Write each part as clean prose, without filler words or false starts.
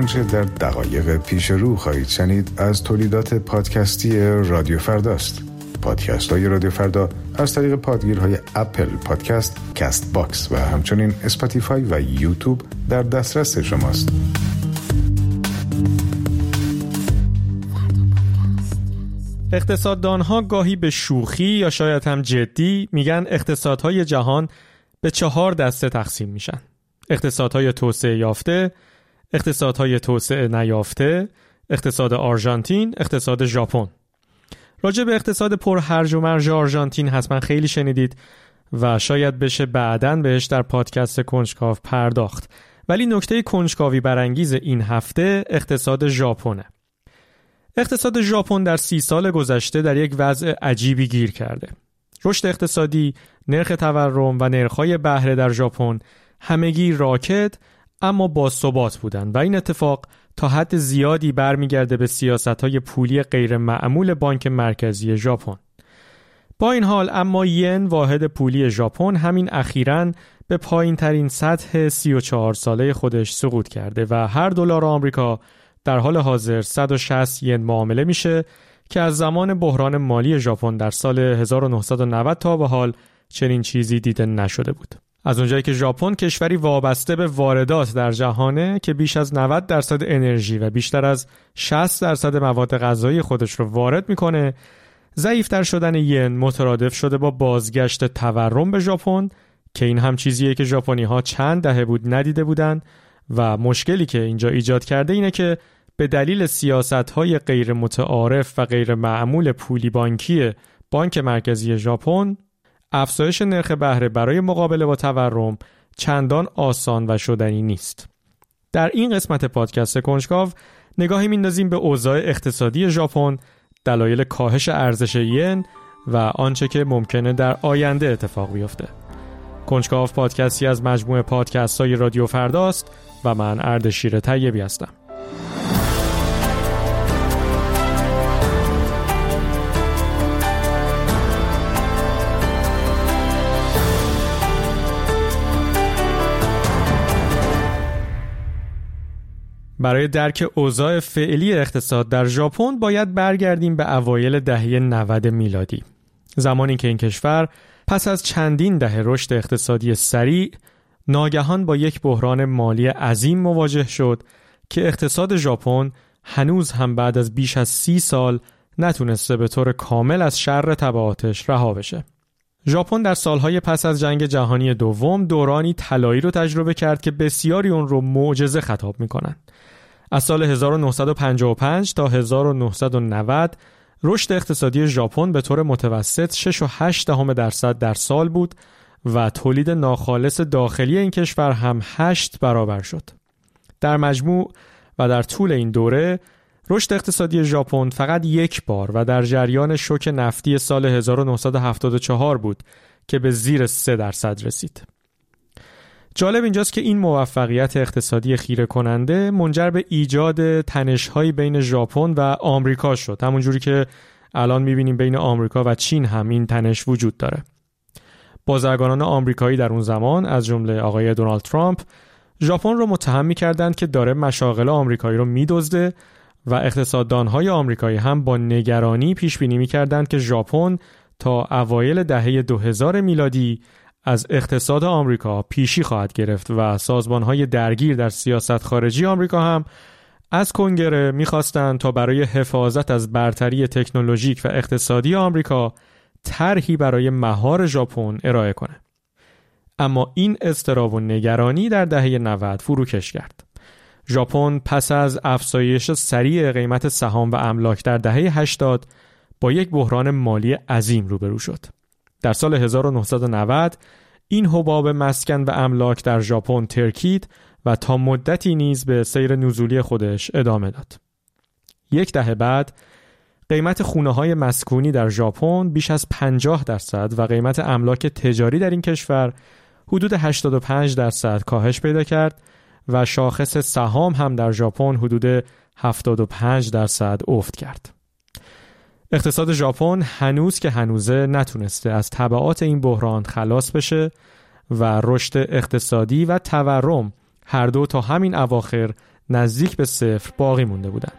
آنچه در دقایق پیش رو خواهید شنید از تولیدات پادکستی رادیو فرداست. پادکست های رادیو فردا از طریق پادگیرهای اپل پادکست، کست باکس و همچنین اسپاتیفای و یوتیوب در دسترس شماست. اقتصاددانها گاهی به شوخی یا شاید هم جدی میگن اقتصادهای جهان به 4 دسته تقسیم میشن: اقتصادهای توسعه یافته، اقتصادهای توسعه نیافته، اقتصاد آرژانتین، اقتصاد ژاپن. راجع به اقتصاد پرهرج و مرج آرژانتین حتما خیلی شنیدید و شاید بشه بعداً بهش در پادکست کنجکاو پرداخت، ولی نکته کنجکاوی برانگیز این هفته اقتصاد ژاپنه. اقتصاد ژاپن در 30 سال گذشته در یک وضع عجیبی گیر کرده. رشد اقتصادی، نرخ تورم و نرخ‌های بهره در ژاپن همگی راکد اما با ثبات بودند و این اتفاق تا حد زیادی برمیگرده به سیاست‌های پولی غیر معمول بانک مرکزی ژاپن. با این حال اما ین واحد پولی ژاپن همین اخیراً به پایین‌ترین سطح 34 ساله خودش سقوط کرده و هر دلار آمریکا در حال حاضر 160 ین معامله میشه که از زمان بحران مالی ژاپن در سال 1990 تا به حال چنین چیزی دیده نشده بود. از اونجایی که ژاپن کشوری وابسته به واردات در جهانه که بیش از 90% انرژی و بیشتر از 60% مواد غذایی خودش رو وارد میکنه، ضعیف‌تر شدن ین مترادف شده با بازگشت تورم به ژاپن که این هم چیزیه که ژاپنی‌ها چند دهه بود ندیده بودن و مشکلی که اینجا ایجاد کرده اینه که به دلیل سیاست‌های غیر متعارف و غیر معمول پولی بانکی بانک مرکزی ژاپن، افزایش نرخ بهره برای مقابله با تورم چندان آسان و شدنی نیست. در این قسمت پادکست کنجکاو نگاهی میندازیم به اوضاع اقتصادی ژاپن، دلایل کاهش ارزش ین و آنچه که ممکنه در آینده اتفاق بیفته. کنجکاو پادکستی از مجموعه پادکست‌های رادیو فرداست و من اردشیر طیبی هستم. برای درک اوضاع فعلی اقتصاد در ژاپن باید برگردیم به اوایل دهه 90 میلادی. زمانی که این کشور پس از چندین دهه رشد اقتصادی سریع ناگهان با یک بحران مالی عظیم مواجه شد که اقتصاد ژاپن هنوز هم بعد از بیش از 30 سال نتونسته به طور کامل از شر تبعاتش رها بشه. ژاپن در سالهای پس از جنگ جهانی دوم دورانی طلایی رو تجربه کرد که بسیاری اون رو معجزه خطاب میکنن. از سال 1955 تا 1990 رشد اقتصادی ژاپن به طور متوسط 6.8% در سال بود و تولید ناخالص داخلی این کشور هم 8 برابر شد. در مجموع و در طول این دوره رشد اقتصادی ژاپن فقط یک بار و در جریان شوک نفتی سال 1974 بود که به زیر 3% رسید. جالب اینجاست که این موفقیت اقتصادی خیره کننده منجر به ایجاد تنش‌هایی بین ژاپن و آمریکا شد، همونجوری که الان می‌بینیم بین آمریکا و چین هم این تنش وجود داره. بازرگانان آمریکایی در اون زمان از جمله آقای دونالد ترامپ ژاپن رو متهم می‌کردند که داره مشاغل آمریکایی رو می‌دزده و اقتصاددان‌های آمریکایی هم با نگرانی پیش‌بینی می‌کردند که ژاپن تا اوایل دهه 2000 میلادی از اقتصاد آمریکا پیشی خواهد گرفت و سازمان‌های درگیر در سیاست خارجی آمریکا هم از کنگره می‌خواستند تا برای حفاظت از برتری تکنولوژیک و اقتصادی آمریکا طرحی برای مهار ژاپن ارائه کنه. اما این اضطراب و نگرانی در دهه 90 فروکش کرد. ژاپن پس از افزایش سریع قیمت سهام و املاک در دهه 80 با یک بحران مالی عظیم روبرو شد. در سال 1990 این حباب مسکن و املاک در ژاپن ترکید و تا مدتی نیز به سیر نزولی خودش ادامه داد. یک دهه بعد قیمت خونه‌های مسکونی در ژاپن بیش از 50% و قیمت املاک تجاری در این کشور حدود 85% کاهش پیدا کرد و شاخص سهام هم در ژاپن حدود 75% افت کرد. اقتصاد ژاپن هنوز که هنوزه نتونسته از تبعات این بحران خلاص بشه و رشد اقتصادی و تورم هر دو تا همین اواخر نزدیک به صفر باقی مونده بودند.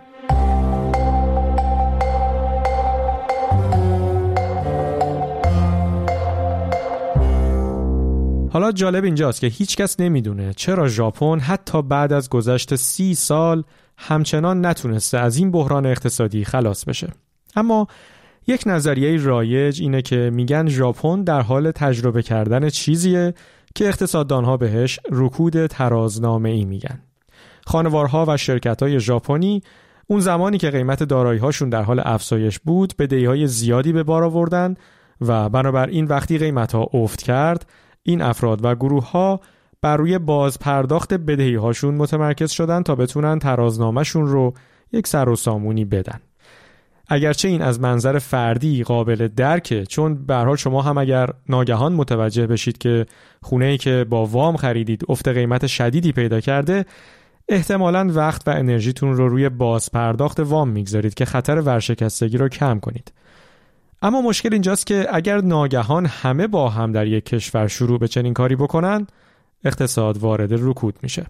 حالا جالب اینجاست که هیچ کس نمیدونه چرا ژاپن حتی بعد از گذشت 30 سال همچنان نتونسته از این بحران اقتصادی خلاص بشه. اما یک نظریه رایج اینه که میگن ژاپن در حال تجربه کردن چیزیه که اقتصاددانها بهش رکود ترازنامه‌ای میگن. خانوارها و شرکت‌های ژاپنی اون زمانی که قیمت دارایی‌هاشون در حال افزایش بود، بدهی‌های زیادی به بار آوردن و بنابراین وقتی قیمت‌ها افت کرد، این افراد و گروه‌ها بر روی بازپرداخت بدهی‌هاشون متمرکز شدن تا بتونن ترازنامه‌شون رو یک سر و سامونی بدن. اگرچه این از منظر فردی قابل درکه، چون به هر حال شما هم اگر ناگهان متوجه بشید که خونه‌ای که با وام خریدید افت قیمت شدیدی پیدا کرده، احتمالاً وقت و انرژیتون رو روی بازپرداخت وام میگذارید که خطر ورشکستگی رو کم کنید. اما مشکل اینجاست که اگر ناگهان همه با هم در یک کشور شروع به چنین کاری بکنن، اقتصاد وارد رکود میشه.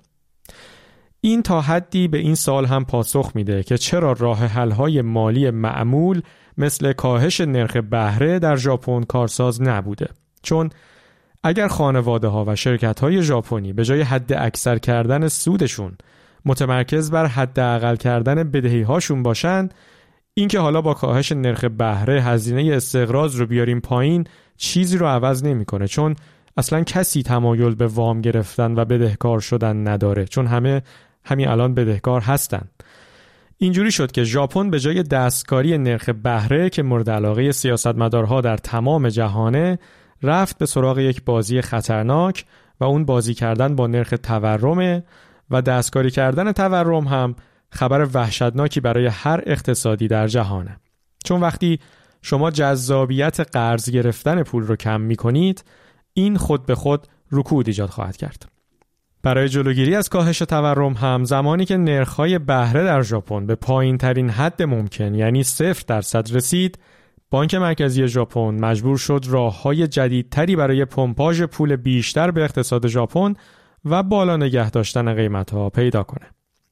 این تا حدی به این سوال هم پاسخ میده که چرا راه حل‌های مالی معمول مثل کاهش نرخ بهره در ژاپن کارساز نبوده. چون اگر خانواده‌ها و شرکت‌های ژاپنی به جای حد اکثر کردن سودشون متمرکز بر حداقل کردن بدهی‌هاشون باشن، این که حالا با کاهش نرخ بهره هزینه استقراض رو بیاریم پایین چیزی رو عوض نمی‌کنه، چون اصلا کسی تمایل به وام گرفتن و بدهکار شدن نداره، چون همین الان بدهکار هستن. اینجوری شد که ژاپن به جای دستکاری نرخ بهره که مورد علاقه سیاستمدارها در تمام جهانه، رفت به سراغ یک بازی خطرناک و اون بازی کردن با نرخ تورم و دستکاری کردن تورم هم خبر وحشتناکی برای هر اقتصادی در جهانه. چون وقتی شما جذابیت قرض گرفتن پول رو کم می‌کنید، این خود به خود رکود ایجاد خواهد کرد. برای جلوگیری از کاهش تورم هم زمانی که نرخ‌های بهره در ژاپن به پایین‌ترین حد ممکن یعنی 0% رسید، بانک مرکزی ژاپن مجبور شد راه‌های جدیدتری برای پمپاژ پول بیشتر به اقتصاد ژاپن و بالا نگه داشتن قیمت‌ها پیدا کنه.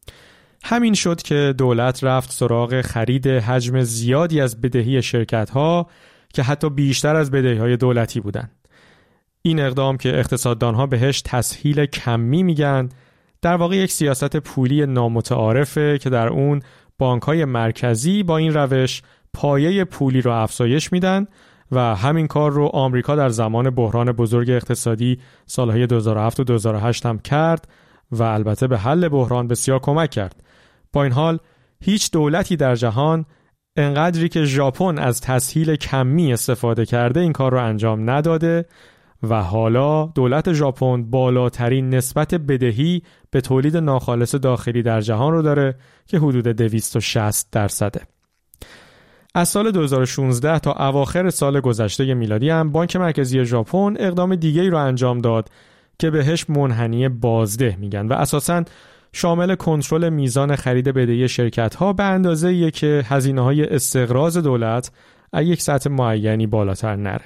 همین شد که دولت رفت سراغ خرید حجم زیادی از بدهی شرکت‌ها که حتی بیشتر از بدهی‌های دولتی بودند. این اقدام که اقتصاددانها بهش تسهیل کمی میگن، در واقع یک سیاست پولی نامتعارفه که در اون بانک‌های مرکزی با این روش پایه پولی رو افزایش میدن و همین کار رو آمریکا در زمان بحران بزرگ اقتصادی سالهای 2007 و 2008 هم کرد و البته به حل بحران بسیار کمک کرد. با این حال هیچ دولتی در جهان انقدری که ژاپن از تسهیل کمی استفاده کرده این کار رو انجام نداده و حالا دولت ژاپن بالاترین نسبت بدهی به تولید ناخالص داخلی در جهان رو داره که حدود 260%. از سال 2016 تا اواخر سال گذشته میلادی هم بانک مرکزی ژاپن اقدام دیگه‌ای رو انجام داد که بهش منحنی بازده میگن و اساساً شامل کنترل میزان خرید بدهی شرکت‌ها به اندازه‌ای که هزینه‌های استقراض دولت از یک سطح معینی بالاتر نره.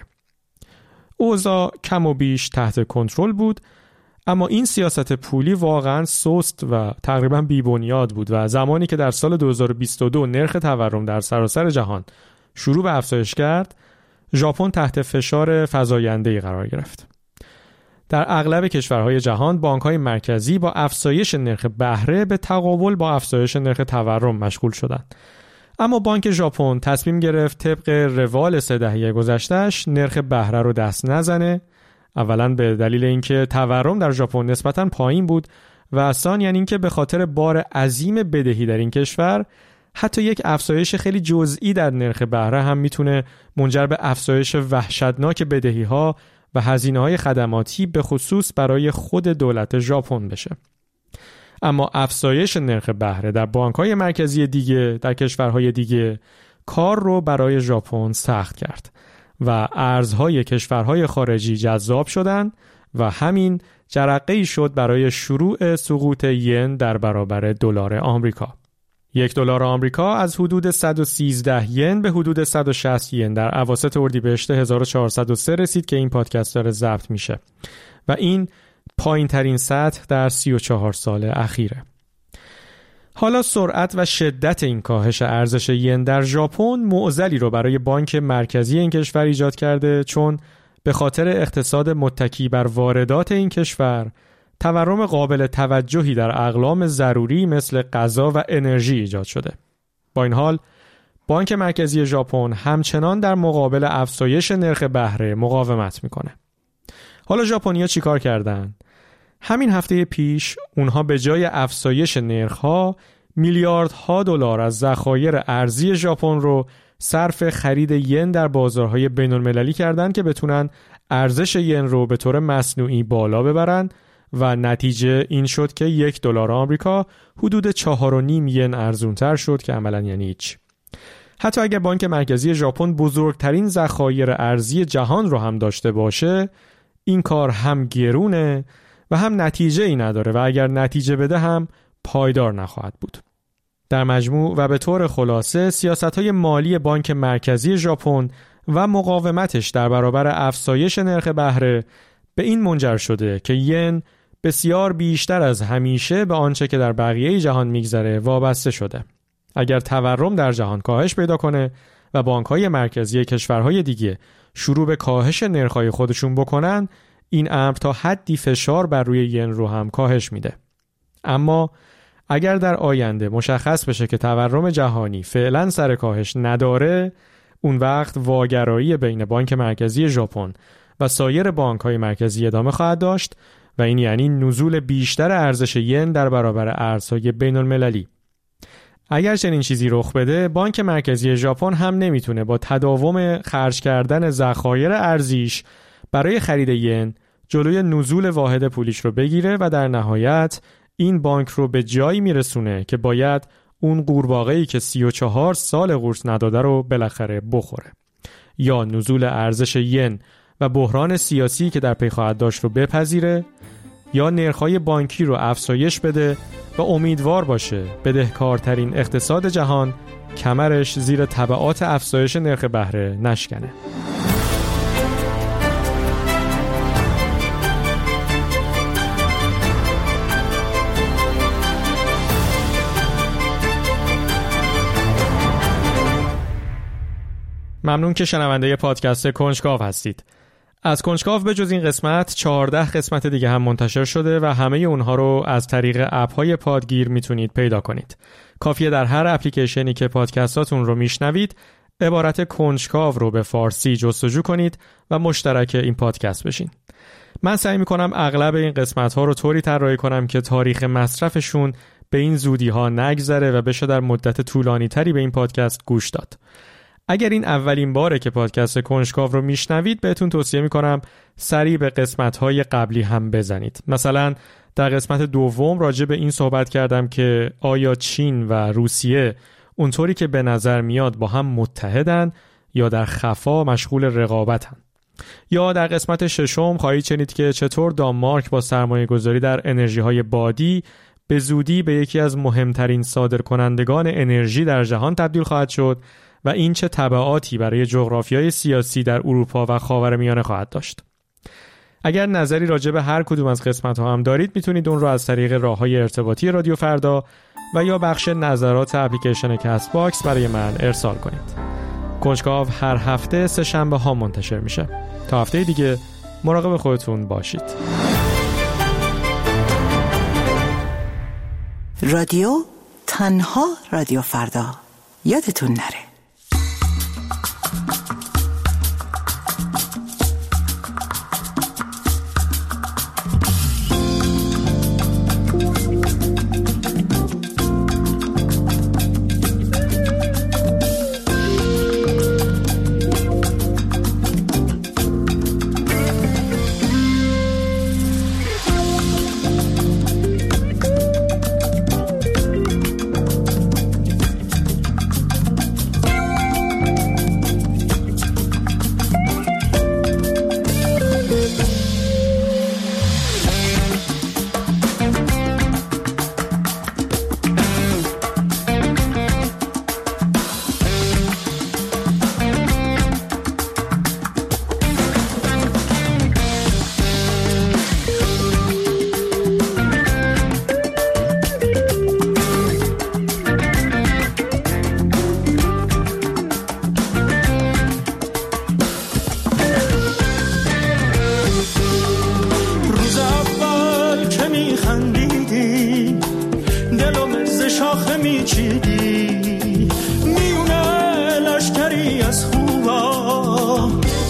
اوضاع کم و بیش تحت کنترل بود، اما این سیاست پولی واقعاً سست و تقریباً بی‌بنیاد بود و زمانی که در سال 2022 نرخ تورم در سراسر جهان شروع به افزایش کرد، ژاپن تحت فشار فزاینده‌ای قرار گرفت. در اغلب کشورهای جهان بانک‌های مرکزی با افزایش نرخ بهره به تقابل با افزایش نرخ تورم مشغول شدند. اما بانک ژاپن تصمیم گرفت طبق روال 3 دهه گذشته‌اش نرخ بهره رو دست نزنه. اولاً به دلیل اینکه تورم در ژاپن نسبتاً پایین بود و ثانیاً اینکه به خاطر بار عظیم بدهی در این کشور، حتی یک افزایش خیلی جزئی در نرخ بهره هم میتونه منجر به افزایش وحشتناک بدهی‌ها و هزینه‌های خدماتی به خصوص برای خود دولت ژاپن بشه. اما افزایش نرخ بهره در بانک‌های مرکزی دیگه در کشورهای دیگه کار رو برای ژاپن سخت کرد و ارزهای کشورهای خارجی جذاب شدند و همین جرقه‌ای شد برای شروع سقوط ین در برابر دلار آمریکا. $1 آمریکا از حدود 113 ین به حدود 160 ین در اواسط اردیبهشت 1403 رسید که این پادکست داره ضبط میشه و این پایین ترین سطح در 34 سال اخیره. حالا سرعت و شدت این کاهش ارزش ین در ژاپن معضلی رو برای بانک مرکزی این کشور ایجاد کرده، چون به خاطر اقتصاد متکی بر واردات این کشور تورم قابل توجهی در اقلام ضروری مثل غذا و انرژی ایجاد شده. با این حال بانک مرکزی ژاپن همچنان در مقابل افزایش نرخ بهره مقاومت میکنه. حالا ژاپنی‌ها چیکار کردن؟ همین هفته پیش اونها به جای افزایش نرخ‌ها میلیاردها دلار از ذخایر ارزی ژاپن رو صرف خرید ین در بازارهای بین‌المللی کردن که بتونن ارزش ین رو به طور مصنوعی بالا ببرن و نتیجه این شد که $1 آمریکا حدود 4.5 ین ارزونتر شد که عملاً یعنی هیچ. حتی اگر بانک مرکزی ژاپن بزرگترین ذخایر ارزی جهان رو هم داشته باشه، این کار هم گرونه و هم نتیجه ای نداره و اگر نتیجه بده هم پایدار نخواهد بود. در مجموع و به طور خلاصه سیاست‌های مالی بانک مرکزی ژاپن و مقاومتش در برابر افزایش نرخ بهره به این منجر شده که ین بسیار بیشتر از همیشه به آنچه که در بقیه جهان میگذره وابسته شده. اگر تورم در جهان کاهش پیدا کنه و بانک‌های مرکزی کشورهای دیگه شروع به کاهش نرخ‌های خودشون بکنن، این امر تا حدی فشار بر روی ین رو هم کاهش میده. اما اگر در آینده مشخص بشه که تورم جهانی فعلا سر کاهش نداره، اون وقت واگرایی بین بانک مرکزی ژاپن و سایر بانک‌های مرکزی ادامه خواهد داشت و این یعنی نزول بیشتر ارزش ین در برابر ارزهای بین‌المللی. اگر چنین چیزی رخ بده، بانک مرکزی ژاپن هم نمیتونه با تداوم خرج کردن ذخایر ارزیش برای خرید ین جلوی نزول واحد پولیش رو بگیره و در نهایت این بانک رو به جایی میرسونه که باید اون قورباغه‌ای که 34 سال قورت نداده رو بالاخره بخوره. یا نزول ارزش ین و بحران سیاسی که در پی خواهد داشت رو بپذیره، یا نرخ‌های بانکی رو افزایش بده و امیدوار باشه بدهکارترین اقتصاد جهان کمرش زیر تبعات افزایش نرخ بهره نشکنه. ممنون که شنونده پادکست کنجکاو هستید. از کنجکاو به جز این قسمت 14 قسمت دیگه هم منتشر شده و همه اونها رو از طریق اپ‌های پادگیر میتونید پیدا کنید. کافیه در هر اپلیکیشنی که پادکستاتون رو میشنوید عبارت کنجکاو رو به فارسی جستجو کنید و مشترک این پادکست بشین. من سعی میکنم اغلب این قسمت‌ها رو طوری طراحی کنم که تاریخ مصرفشون به این زودی‌ها نگذره و بشه در مدت طولانی‌تری به این پادکست گوش داد. اگر این اولین باره که پادکست کنجکاو رو میشنوید، بهتون توصیه میکنم سریع به قسمت‌های قبلی هم بزنید. مثلا در قسمت دوم راجع به این صحبت کردم که آیا چین و روسیه اونطوری که به نظر میاد با هم متحدن یا در خفا مشغول رقابتن. یا در قسمت ششم خواهید شنید که چطور دانمارک با سرمایه‌گذاری در انرژی‌های بادی به زودی به یکی از مهمترین صادرکنندگان انرژی در جهان تبدیل خواهد شد و این چه تبعاتی برای جغرافیای سیاسی در اروپا و خاورمیانه خواهد داشت. اگر نظری راجع به هر کدوم از قسمت‌ها هم دارید، میتونید اون رو از طریق راه‌های ارتباطی رادیو فردا و یا بخش نظرات اپلیکیشن کست باکس برای من ارسال کنید. کنجکاو هر هفته 3 شنبه ها منتشر میشه. تا هفته دیگه مراقب خودتون باشید. رادیو تنها رادیو فردا، یادتون نره.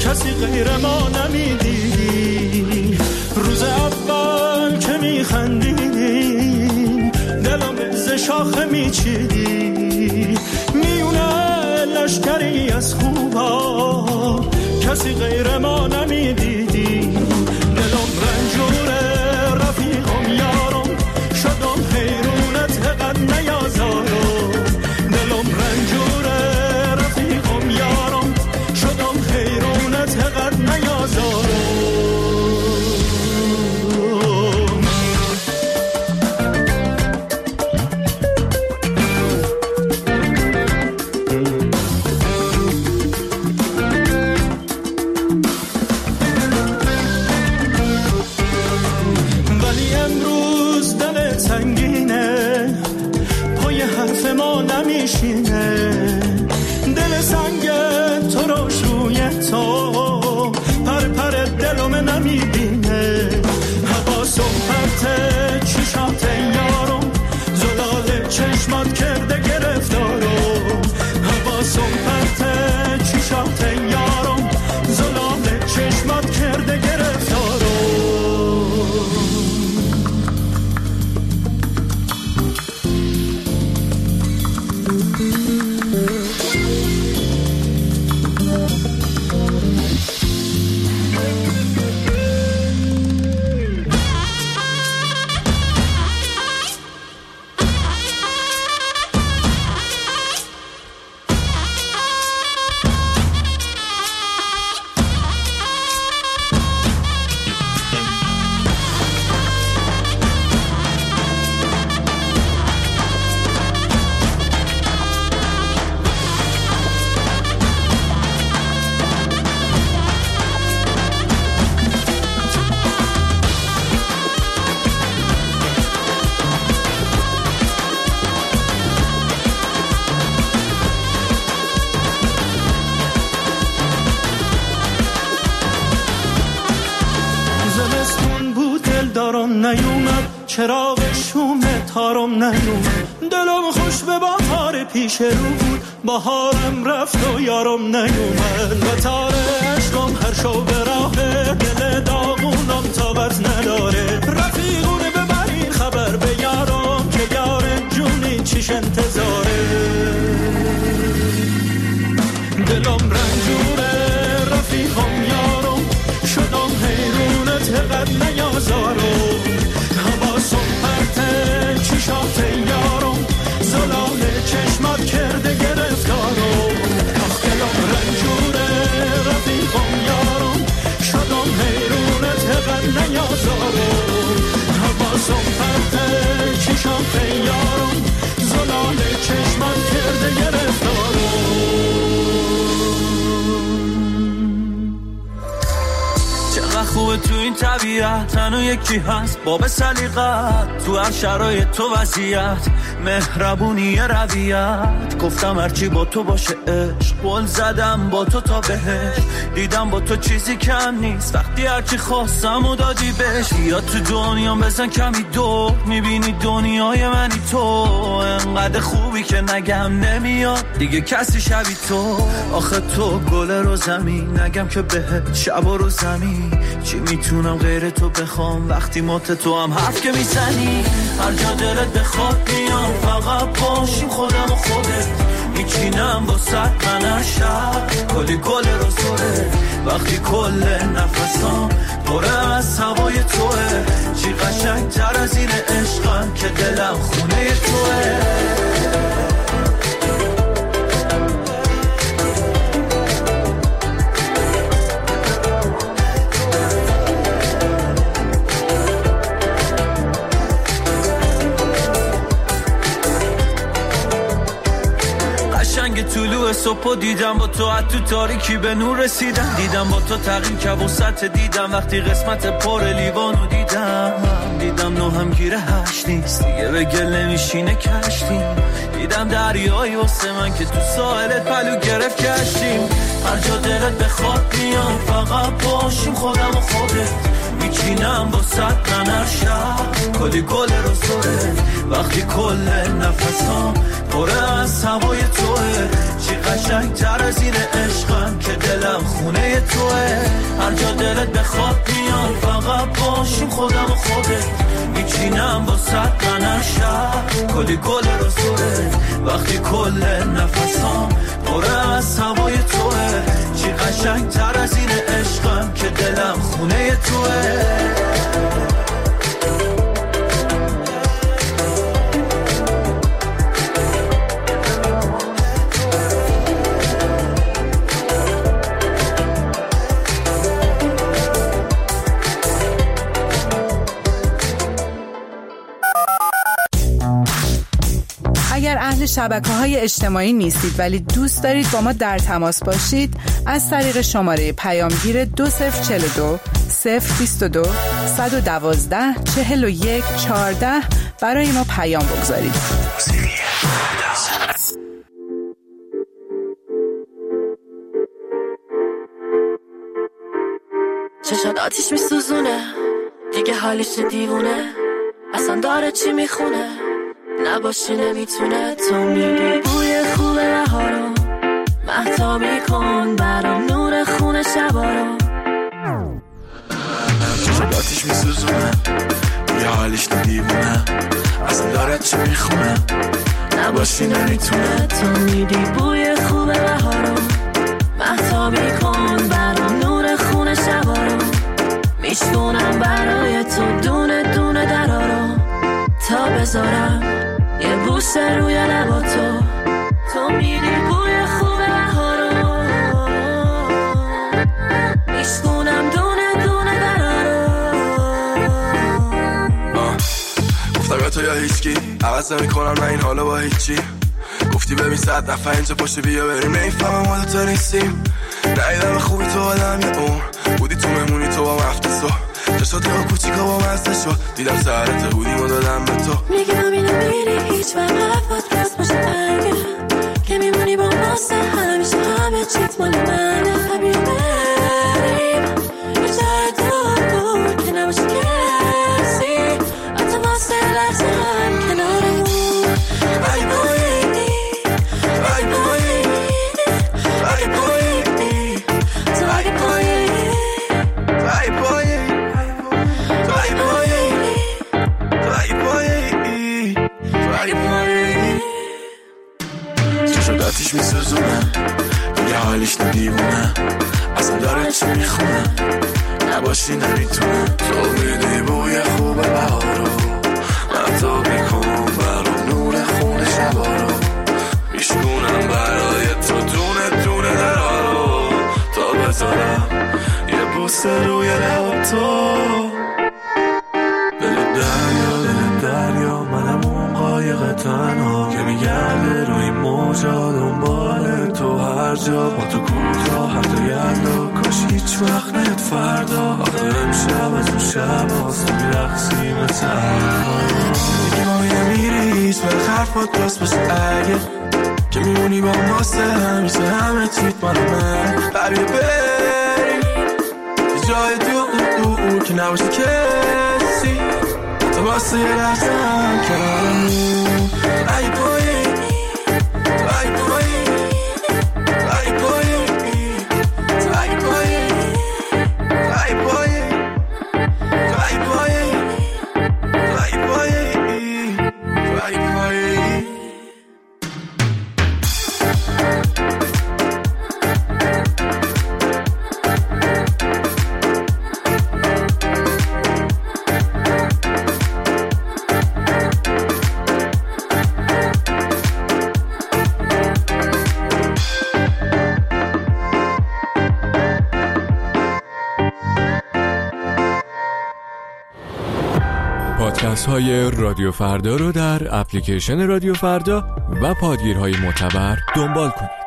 کسی غیر ما نمیدیدی. روز اول که میخندیدیم دلم ز شاخه میچیدی. میونه لشکری از خوبا کسی غیر ما نمیدیدی. دلم رنجوره رفیقم یارم شدم حیرونت قد نیازارم. دلم رنجوره رفیقم یارم شدم حیرونت قد نیازارم. دل سنگ تو روش روی تو پر پر دلم نمیبینه. حواسم پرته چشات یارم زلال چشمات کرده گرفتارم. حواسم پرته چشات یارم زلال چشمات کرده گرفتارم. نیومد چراغ شوم تارم نیومد. دلم خوش به بهار پیش رو بود بهارم رفت و یارم نیومد. و تار عشقم هر شو به راه دل داغونم طاقت نداره. رفیقونه ببرین خبر به یارم که یار جونی چیش انتظاره. دلم رنجوره رفیقم یارم شدم حیرونت قد نیازارم. حواسم پرته چشات یارم زلال چشمات کرده گرفتارم. دلم رنجوره رفیقم یارم شدم حیرونت قد نیازارم. حواسم پرته چشات یارم زلال چشمات کرده گرفتارم. خوبه تو این طبیعت تنو یکی هست باب سلیقت تو هر شرایط تو وضعیت مهربونی رویت. گفتم هرچی با تو باشه عشق قول زدم با تو تا بهش. دیدم با تو چیزی کم نیست وقتی هرچی خواستم و دادی بهش. یا تو دنیا بزن کمی دور میبینی دنیای منی تو. انقدر خوبی که نگم نمیاد دیگه کسی شبی تو. آخه تو گل رو زمین نگم که بهت شب و رو زمین. چی میتونم غیر تو بخوام وقتی مات تو هم حرف که میزنی. هر جا دلت بخواد میام فقط باشیم خودم و خودت. میچینم با صد من شب کلی گل رو سره. وقتی کل نفسام پره از هوای توه. چی قشنگ تر از این عشقم که دلم خونه توه. طلوع صبح دیدم با تو تو تاریکی به نور رسیدم. دیدم با تو تغییر که وسط دیدم وقتی قسمت پر لیوانو دیدم نو هم گیره هشت نیست دیگه به گل نمیشینه کشتیم. دیدم دریایی واسه من که تو ساحلت پلو گرفت کشتیم. هر جا دلت بخواد میام فقط باشیم خودم و خودت. میچینم با صد من هر شب کلی گل رو سره. وقتی کل نفسام پره از هوای توه. چی قشنگ تر از این عشقم که دلم خونه توه، هر جا دلت بخواد بیام فقط باشیم خودم و خودت، میچینم با صد قنر شب کلی گل رسوله، وقتی کل نفسام پره از هوای توه، چی قشنگ تر از این عشقم که دلم خونه توه. اگر اهل شبکه‌های اجتماعی نیستید ولی دوست دارید با ما در تماس باشید، از طریق شماره پیامگیر 2042 022 112 41 14 برای ما پیام بگذارید. چشات آتیش میسوزونه، دیگه حالش دیوونه، اصلا داره چی میخونه، نباشی نمیتونه. تو میگی بوی خوب بهارو، مهتابی کن برام نور خونه شبارو. چشات آتیش میسوزونه، دیگه حالش دیوونه، اصلا داره چی میخونه، نباشی نمیتونه. تو میگی بوی خوب بهارو، مهتابی کن برام نور خونه شبارو. میشکنم برای تو دونه دونه درارو، تا بذارم یه بوسه روی لبا تو. تو میری بوی خوب بهارو، میشکنم دونه دونه درارو. گفتم یا تو یا هیچکی، عوض نمی‌کنم من این حالو با هیچی. گفتی ببین 100 نفر اینجا پشت بیا بریم، نمیفهمم ما دوتا نیستیم. ندیدم خوبی تو آدم یه عمر، بودی تو مهمونی تو با مفتسو، چشات یا کوچیکا با مزده شد، دیدم سرت بودیم و دادم به تو. میگم همینو میری هیچ وقت حرفات راست باشه، اگه که میمونی با ماسه همیشه همه چیت مال منه. بیا بریم یه جای دور که نباشه کسی، حتی واسه لحظه هم کنارمون. ای بایی ای بایی ای بایی تو ای بایی ای بایی آتیش میسوزونه، یه حالیش ندیونه، اصلا داره چی میخونه، نباشی نمیتونه. تو میدی بوی خوب بهارو، مهتاب میکن برام نور خونه شبارو. میشکنم برای تو دونه دونه درارو، تا بذارم یه بوسه روی لب تو. دریا منم اون قایق تنها که میگرده روی موجا دنبال تو هر جا، با تو کوتا حتی یلا کاش هیچ وقت نیاد فردا. آخه امشب از اون شب هاست میرقصی مثل حرفا، میگی ما میری هیچ وقت حرفات راست باشه، اگه که میمونی با ماسه همیشه همه چیت مال من. بیا بریم یه جای دور که نباشه کسی، تو واسه یه لحظه هم کنارمون. ای بایی ای بایی ای بایی ای بایی ای بایی ای بایی ای بایی ای بایی. پادکست های رادیو فردا رو در اپلیکیشن رادیو فردا و پادگیرهای معتبر دنبال کنید.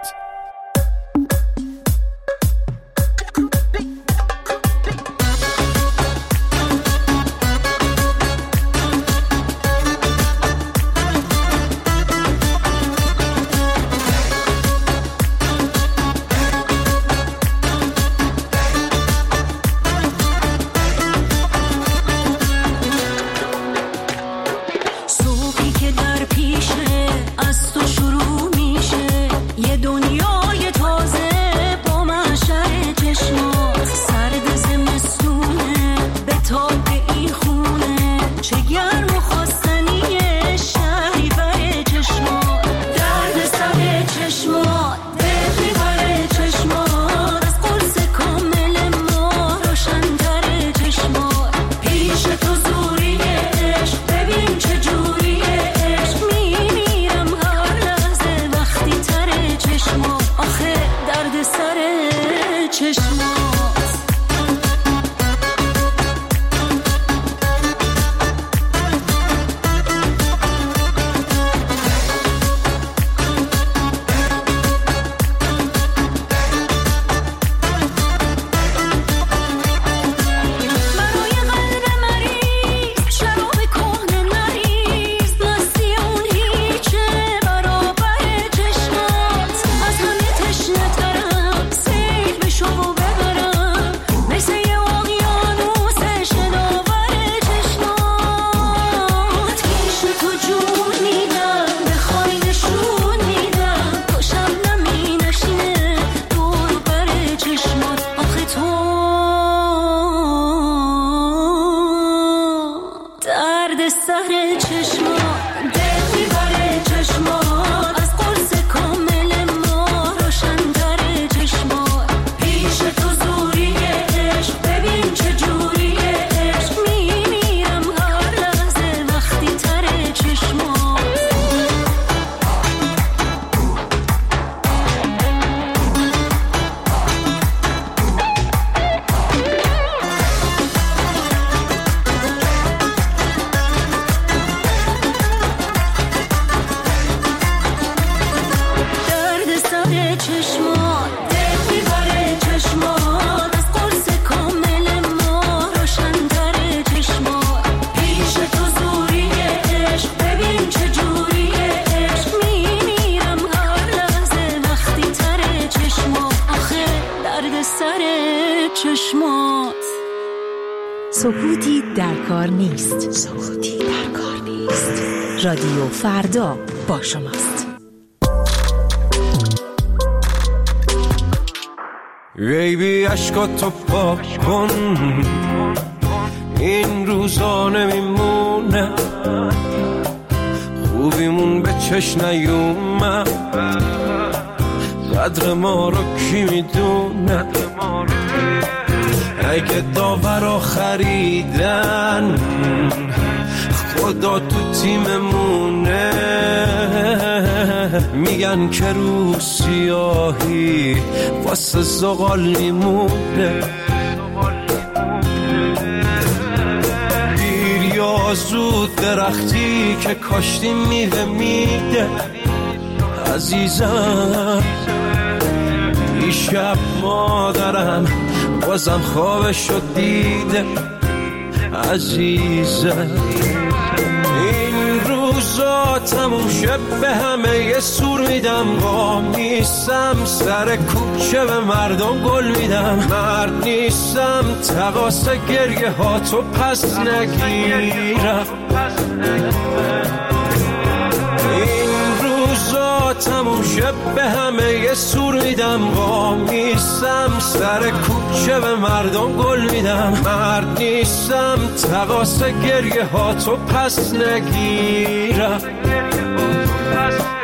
صبحی که در پیشه از تو شروع میشه، یه چشمات. سکوتی در کار نیست. سکوتی در کار نیست. رادیو فردا با شماست. بیبی عشقاتو پاک کن، این روزا نمیمونه، خوبیمون به چشم نیومد، قدر ما رو کی میدونه، اگه داورا خریدن خدا تو تیممونه، میگن که رو سیاهی واسه زغال میمونه، دیر یا زود درختی که کاشتی میوه میده، عزیزم دیشب مادرم بازم خوابشو دیده، عزیزم این روزا تموم شب به همه یه سور میدم، قام نیستم سر کوچه به مردم گل میدم، مرد نیستم تقاس گریه ها تو پس نگیرم، تموم شب به همه یه سور میدم، قام نیستم سر کوچه به مردم گل میدم، مرد نیستم تقاس گریه ها تو پس نگیرم.